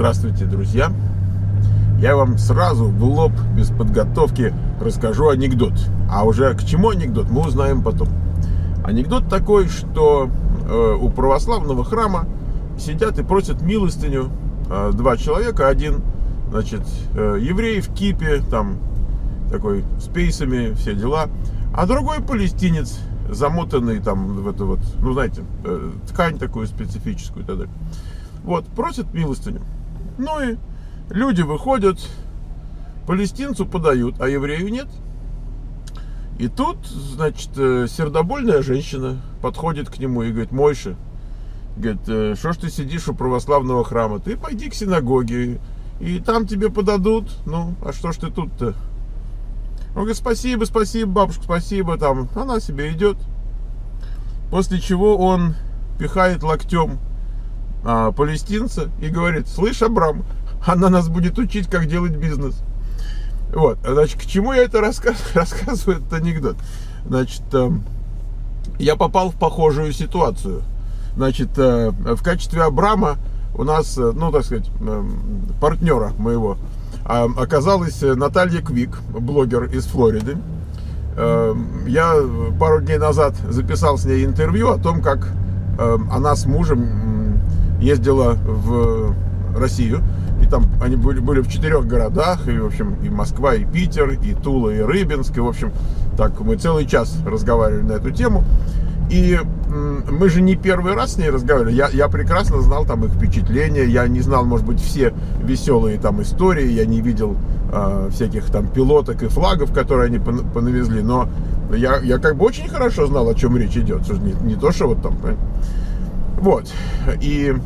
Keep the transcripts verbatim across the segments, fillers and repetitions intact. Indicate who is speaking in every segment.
Speaker 1: Здравствуйте, друзья! Я вам сразу в лоб, без подготовки, расскажу анекдот. А уже к чему анекдот, мы узнаем потом. Анекдот такой, что э, у православного храма сидят и просят милостыню э, два человека. Один, значит, э, еврей в кипе, там, такой, с пейсами, все дела. А другой палестинец, замотанный там в эту вот, ну, знаете, э, ткань такую специфическую и так далее. Вот, просят милостыню. Ну и люди выходят, палестинцу подают, а еврею нет. И тут, значит, сердобольная женщина подходит к нему и говорит: Мойша, говорит, что ж ты сидишь у православного храма? Ты пойди к синагоге, и там тебе подадут. Ну, а что ж ты тут-то? Он говорит: спасибо, спасибо, бабушка, спасибо. Там она себе идет. После чего он пихает локтем а, палестинца и говорит: слышь, Абрам, она нас будет учить, как делать бизнес. Вот, значит, к чему я это рассказ, рассказываю, этот анекдот? Значит, э, я попал в похожую ситуацию. Значит, э, в качестве Абрама у нас, э, ну, так сказать, э, партнера моего э, оказалась Наталья Квик, блогер из Флориды. Э, я пару дней назад записал с ней интервью о том, как э, она с мужем ездила в Россию. И там они были, были в четырех городах, и, в общем, и Москва, и Питер, и Тула, и Рыбинск, и, в общем, так мы целый час разговаривали на эту тему. И мы же не первый раз с ней разговаривали, я, я прекрасно знал там их впечатления, я не знал, может быть, все веселые там истории, я не видел э, всяких там пилоток и флагов, которые они понавезли, но я, я как бы очень хорошо знал, о чем речь идет, не, не то, что вот там, понимаете? Вот, и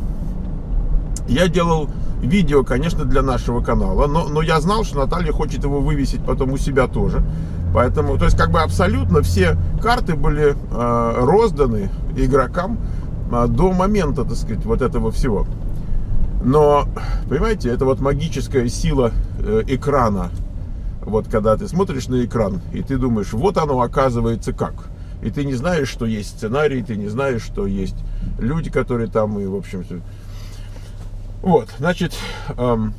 Speaker 1: я делал видео, конечно, для нашего канала, но, но я знал, что Наталья хочет его вывесить потом у себя тоже. Поэтому, то есть, как бы абсолютно все карты были э, розданы игрокам э, до момента, так сказать, вот этого всего. Но, понимаете, это вот магическая сила э, экрана. Вот когда ты смотришь на экран, и ты думаешь, вот оно оказывается как. И ты не знаешь, что есть сценарий, ты не знаешь, что есть люди, которые там, и, в общем, все. Вот, значит, эм,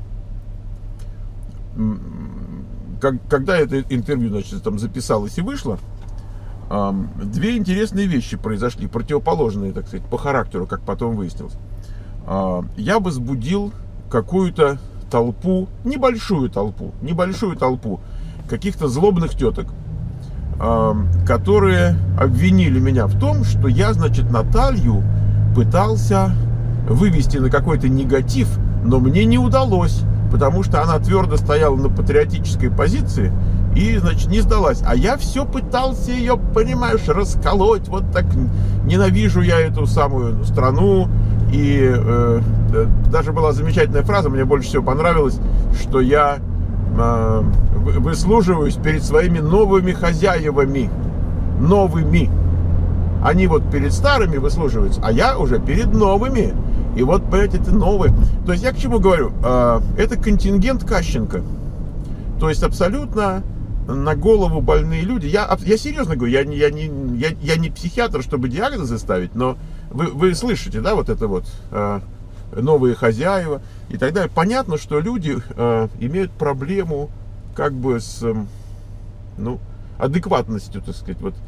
Speaker 1: как, когда это интервью, значит, там записалось и вышло, эм, две интересные вещи произошли, противоположные, так сказать, по характеру, как потом выяснилось. Э, я возбудил какую-то толпу, небольшую толпу, небольшую толпу каких-то злобных теток, э, которые обвинили меня в том, что я, значит, Наталью пытался вывести на какой-то негатив, но мне не удалось, потому что она твердо стояла на патриотической позиции и, значит, не сдалась. А я все пытался ее, понимаешь, расколоть, вот так ненавижу я эту самую страну. И э, даже была замечательная фраза, мне больше всего понравилось, что я э, выслуживаюсь перед своими новыми хозяевами, новыми. Они вот перед старыми выслуживаются, а я уже перед новыми. И вот, понимаете, это новые. То есть я к чему говорю? Это контингент Кащенко. То есть абсолютно на голову больные люди. Я, я серьезно говорю, я, я, не, я, я не психиатр, чтобы диагнозы ставить, но вы, вы слышите, да, вот это вот новые хозяева и так далее. Понятно, что люди имеют проблему как бы с, ну, адекватностью, так сказать, вот.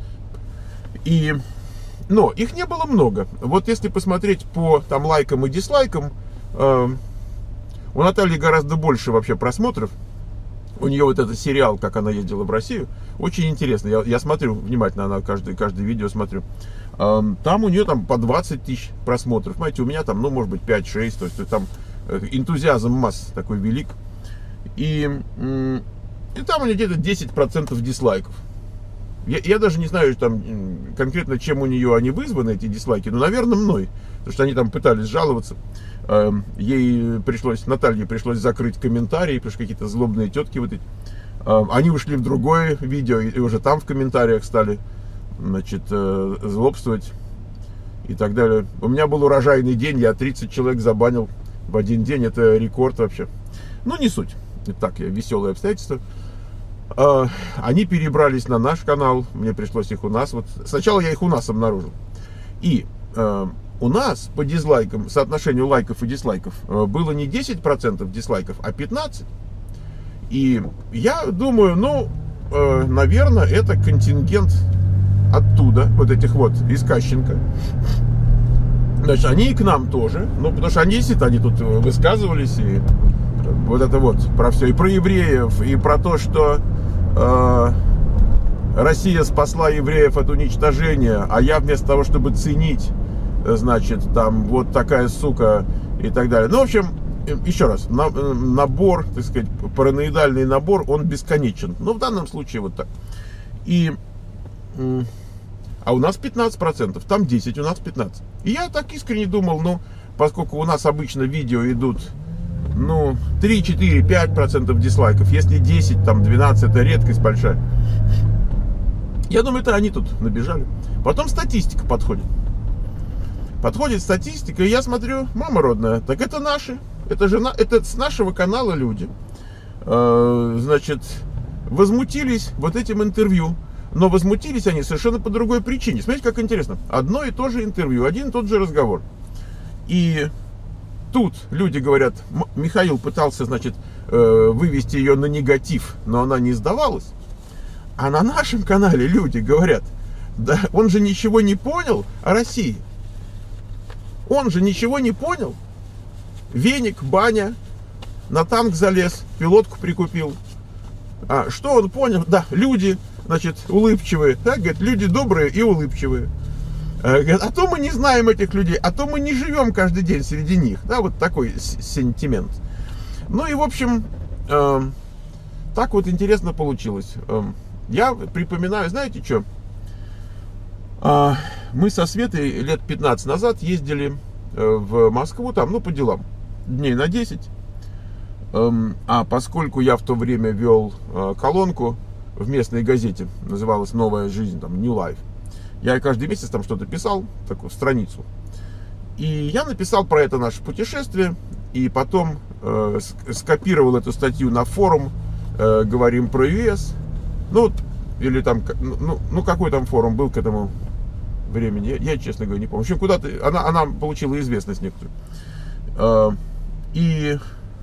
Speaker 1: И но их не было много. Вот если посмотреть по там лайкам и дизлайкам, э, у Натальи гораздо больше вообще просмотров. У нее вот этот сериал, как она ездила в Россию, очень интересно. Я, я смотрю внимательно, она каждое, каждое видео смотрю. Э, там у нее там по двадцать тысяч просмотров. Знаете, у меня там, ну, может быть, пять-шесть. То есть там энтузиазм масс такой велик. И, э, и там у нее где-то десять процентов дизлайков. Я, я даже не знаю там конкретно, чем у нее они вызваны, эти дизлайки, но, наверное, мной. Потому что они там пытались жаловаться. Ей пришлось, Наталье пришлось закрыть комментарии, потому что какие-то злобные тетки вот эти. Они ушли в другое видео, и уже там в комментариях стали, значит, злобствовать и так далее. У меня был урожайный день, я тридцать человек забанил в один день. Это рекорд вообще. Ну, не суть. Так, веселые обстоятельства. Они перебрались на наш канал, мне пришлось их у нас, вот сначала я их у нас обнаружил, и э, у нас по дизлайкам, соотношению лайков и дизлайков, было не десять процентов дизлайков, а пятнадцать процентов. И я думаю, ну, э, наверное, это контингент оттуда, вот этих вот, из Кащенко. Значит, они и к нам тоже, ну, потому что они, действительно, они тут высказывались, и вот это вот, про все, и про евреев, и про то, что э, Россия спасла евреев от уничтожения, а я вместо того, чтобы ценить, значит, там, вот такая сука, и так далее. Ну, в общем, еще раз, на, набор, так сказать, параноидальный набор, он бесконечен. Ну, в данном случае вот так. И, а у нас пятнадцать процентов, там десять, у нас пятнадцать. И я так искренне думал, ну, поскольку у нас обычно видео идут, ну, три, четыре, пять процентов дизлайков, если десять, там, двенадцать, это редкость большая. Я думаю, это они тут набежали. Потом статистика подходит. Подходит статистика, и я смотрю, мама родная, так это наши. Это же это с нашего канала люди, э, значит, возмутились вот этим интервью. Но возмутились они совершенно по другой причине. Смотрите, как интересно. Одно и то же интервью, один и тот же разговор. И тут люди говорят, Михаил пытался, значит, э, вывести ее на негатив, но она не сдавалась. А на нашем канале люди говорят, да он же ничего не понял о России. Он же ничего не понял. Веник, баня, на танк залез, пилотку прикупил. А что он понял? Да, люди, значит, улыбчивые. Да, говорят, люди добрые и улыбчивые. А, говорят, а то мы не знаем этих людей, а то мы не живем каждый день среди них. Да, вот такой сентимент. Ну и, в общем, э, так вот интересно получилось. Э, я припоминаю, знаете что? Э, мы со Светой лет пятнадцать назад ездили в Москву, там, ну, по делам, дней на десять. А поскольку я в то время вел колонку в местной газете, называлась «Новая жизнь», там, New Life, я каждый месяц там что-то писал, такую страницу. И я написал про это наше путешествие, и потом э, скопировал эту статью на форум э, «Говорим про ю эс». Ну, вот, или там, ну, ну, какой там форум был к этому времени, я, я, честно говоря, не помню. В общем, куда-то она, она получила известность некоторую. Э, и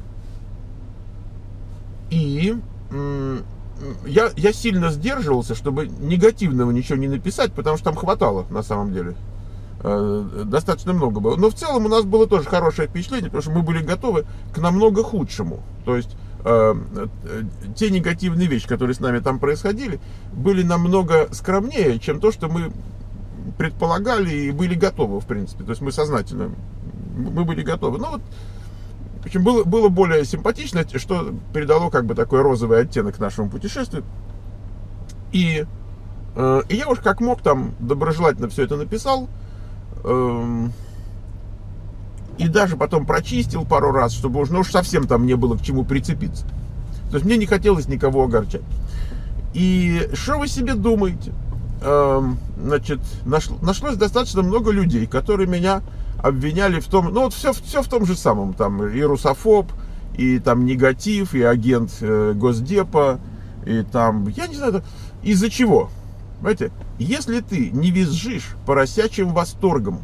Speaker 1: и м, я, я сильно сдерживался, чтобы негативного ничего не написать, потому что там хватало, на самом деле. Э, достаточно много было. Но в целом у нас было тоже хорошее впечатление, потому что мы были готовы к намного худшему. То есть э, э, те негативные вещи, которые с нами там происходили, были намного скромнее, чем то, что мы предполагали и были готовы, в принципе. То есть мы сознательно, мы были готовы. Ну вот, в общем, было, было более симпатично, что придало как бы такой розовый оттенок нашему путешествию. И, э, и я уж как мог там доброжелательно все это написал. Э, и даже потом прочистил пару раз, чтобы уж, ну, уж совсем там не было к чему прицепиться. То есть мне не хотелось никого огорчать. И что вы себе думаете? Значит, нашло, нашлось достаточно много людей, которые меня обвиняли в том, ну вот все, все в том же самом, там и русофоб, и там негатив, и агент э, Госдепа, и там, я не знаю, из-за чего, понимаете, если ты не визжишь поросячьим восторгом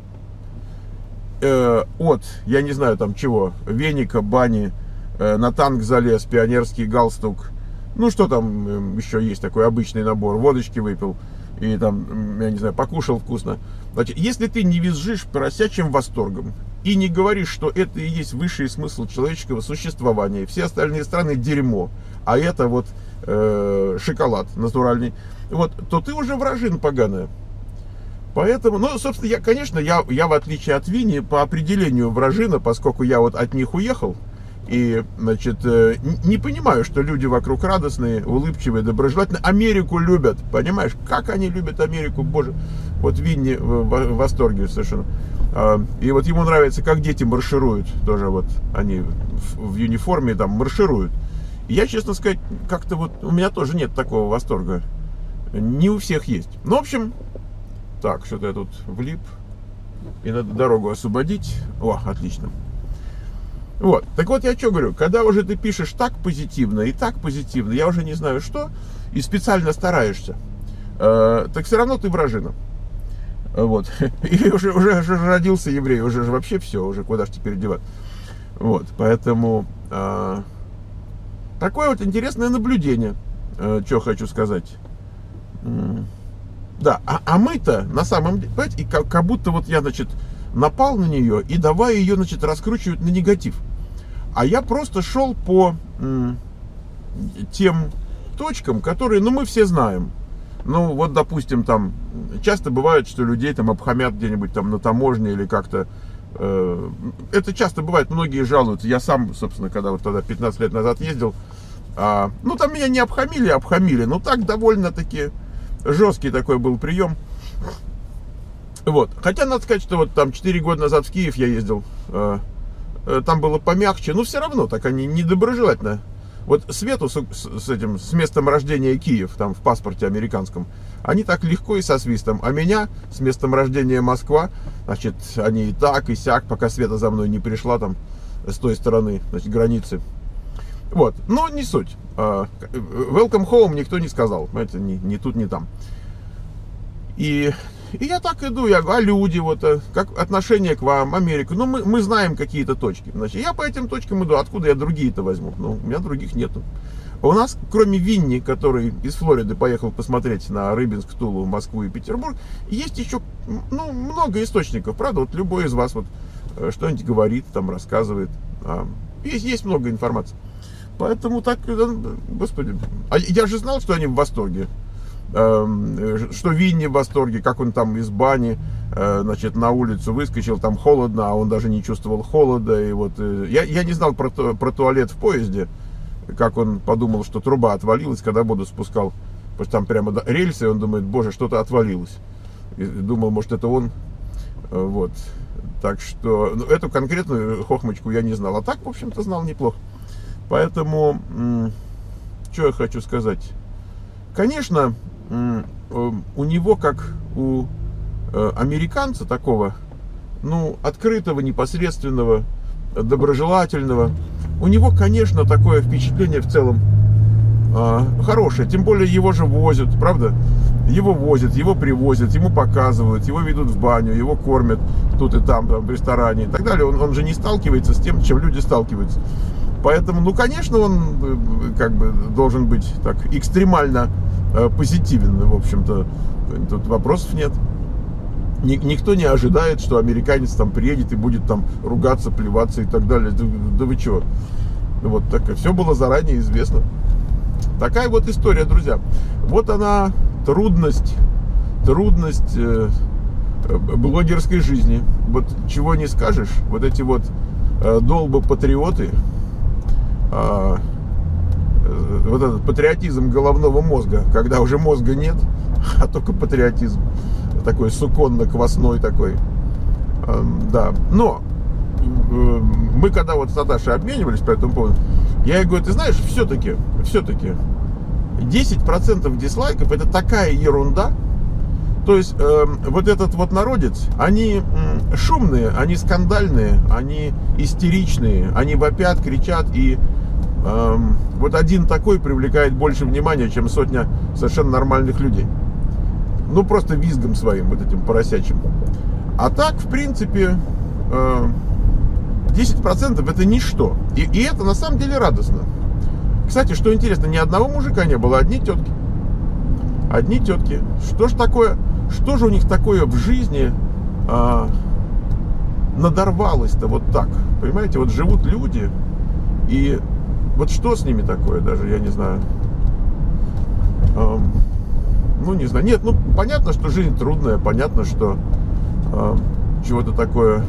Speaker 1: э, от, я не знаю там чего, веника, бани, э, на танк залез, пионерский галстук, ну, что там еще есть такой обычный набор, водочки выпил и там, я не знаю, покушал вкусно. Значит, если ты не визжишь поросячьим восторгом и не говоришь, что это и есть высший смысл человеческого существования, все остальные страны дерьмо, а это вот э, шоколад натуральный, вот, то ты уже вражина поганая. Поэтому, ну, собственно, я, конечно, я, я в отличие от Вини по определению вражина, поскольку я вот от них уехал. И, значит, не понимаю, что люди вокруг радостные, улыбчивые, доброжелательные. Америку любят, понимаешь? Как они любят Америку, боже. Вот Винни в восторге совершенно. И вот ему нравится, как дети маршируют. Тоже вот они в униформе там маршируют. И я, честно сказать, как-то вот у меня тоже нет такого восторга. Не у всех есть. Ну, в общем, так, что-то я тут влип. И надо дорогу освободить. О, отлично. Вот, так вот я что говорю, когда уже ты пишешь так позитивно и так позитивно, я уже не знаю что, и специально стараешься, э, так все равно ты вражина. Вот. И уже, уже, уже родился еврей, уже вообще все, уже куда ж теперь девать. Вот, поэтому э, такое вот интересное наблюдение, э, что хочу сказать. Да, а, а мы-то на самом деле, понимаете, и как, как будто вот я, значит, напал на нее и давай ее, значит, раскручивать на негатив. А я просто шел по м, тем точкам, которые, ну, мы все знаем. Ну, вот, допустим, там, часто бывает, что людей там обхамят где-нибудь там на таможне или как-то. Э, это часто бывает, многие жалуются. Я сам, собственно, когда вот тогда пятнадцать лет назад ездил, а, ну, там меня не обхамили, а обхамили. Ну, так довольно-таки жесткий такой был прием. Вот. Хотя, надо сказать, что вот там четыре года назад в Киев я ездил, э, э, там было помягче, но все равно так они недоброжелательно. Вот Свету с, с этим, с местом рождения Киев, там в паспорте американском, они так легко и со свистом. А меня с местом рождения Москва, значит, они и так, и сяк, пока Света за мной не пришла там с той стороны, значит, границы. Вот, но не суть. Welcome home никто не сказал, это ни, ни тут, ни там. И, и я так иду, я говорю, а люди, вот, как отношение к вам, Америка, ну, мы, мы знаем какие-то точки. Значит, я по этим точкам иду, откуда я другие-то возьму? Ну, у меня других нету. У нас, кроме Винни, который из Флориды поехал посмотреть на Рыбинск, Тулу, Москву и Петербург, есть еще, ну, много источников, правда, вот любой из вас вот что-нибудь говорит, там, рассказывает. Есть, есть много информации. Поэтому так, господи, а я же знал, что они в восторге. Что Винни в восторге, как он там из бани, значит, на улицу выскочил, там холодно, а он даже не чувствовал холода. И вот я, я не знал про, про туалет в поезде, как он подумал, что труба отвалилась, когда воду спускал. Потому что там прямо рельсы, и он думает, боже, что-то отвалилось. И думал, может, это он. Вот. Так что, ну, эту конкретную хохмочку я не знал. А так, в общем-то, знал неплохо. Поэтому, что я хочу сказать. Конечно, у него, как у американца такого, ну, открытого, непосредственного, доброжелательного, у него, конечно, такое впечатление в целом хорошее. Тем более его же возят, правда? Его возят, его привозят, ему показывают, его ведут в баню, его кормят тут и там, там в ресторане и так далее. Он, он же не сталкивается с тем, чем люди сталкиваются. Поэтому, ну, конечно, он как бы должен быть так экстремально э, позитивен, в общем-то, тут вопросов нет. Ни, никто не ожидает, что американец там приедет и будет там ругаться, плеваться и так далее. Да, да вы чего? Вот так, все было заранее известно. Такая вот история, друзья. Вот она, трудность, трудность э, блогерской жизни. Вот чего не скажешь, вот эти вот э, долбо-патриоты, А, вот этот патриотизм головного мозга, когда уже мозга нет, а только патриотизм такой суконно-квасной такой, а, да. Но э, мы когда вот с Наташей обменивались по этому поводу, я ей говорю, ты знаешь, все-таки, все-таки десять процентов дизлайков это такая ерунда. То есть э, вот этот вот народец, они э, шумные, они скандальные, они истеричные, они вопят, кричат, и э, вот один такой привлекает больше внимания, чем сотня совершенно нормальных людей. Ну, просто визгом своим, вот этим поросячим. А так, в принципе, э, десять процентов это ничто. И, и это на самом деле радостно. Кстати, что интересно, ни одного мужика не было, одни тетки. Одни тетки. Что ж такое... Что же у них такое в жизни а, надорвалось-то вот так? Понимаете, вот живут люди, и вот что с ними такое даже, я не знаю. А, ну, не знаю. Нет, ну, понятно, что жизнь трудная, понятно, что а, чего-то такое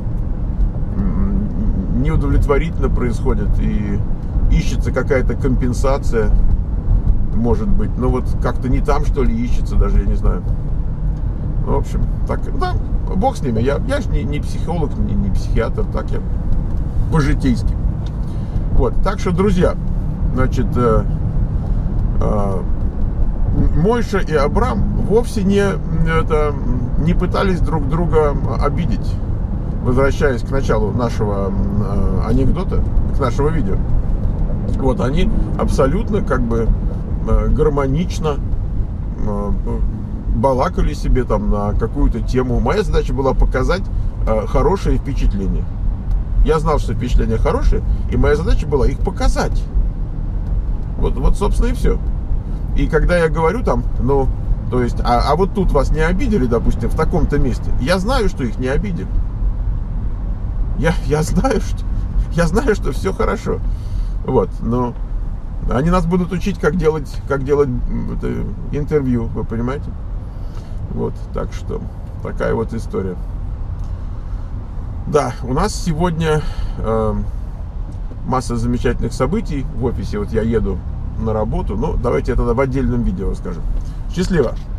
Speaker 1: неудовлетворительно происходит, и ищется какая-то компенсация, может быть. Но вот как-то не там, что ли, ищется, даже, я не знаю. В общем, так, да, бог с ними. Я, я же не, не психолог, не, не психиатр, так я по-житейски. Вот, так что, друзья, значит, э, э, Мойша и Абрам вовсе не, это, не пытались друг друга обидеть, возвращаясь к началу нашего э, анекдота, к нашего видео. Вот, они абсолютно, как бы, э, гармонично, э, балакали себе там на какую-то тему. Моя задача была показать э, хорошие впечатления. Я знал, что впечатления хорошие, и моя задача была их показать. Вот, вот собственно, и все. И когда я говорю там, ну, то есть, а, а вот тут вас не обидели, допустим, в таком-то месте, я знаю, что их не обидели. Я, я знаю, что, я знаю, что все хорошо. Вот, но они нас будут учить, как делать, как делать это, интервью, вы понимаете? Вот, так что такая вот история. Да, у нас сегодня э, масса замечательных событий в офисе. Вот я еду на работу. Ну, давайте я тогда в отдельном видео расскажу. Счастливо!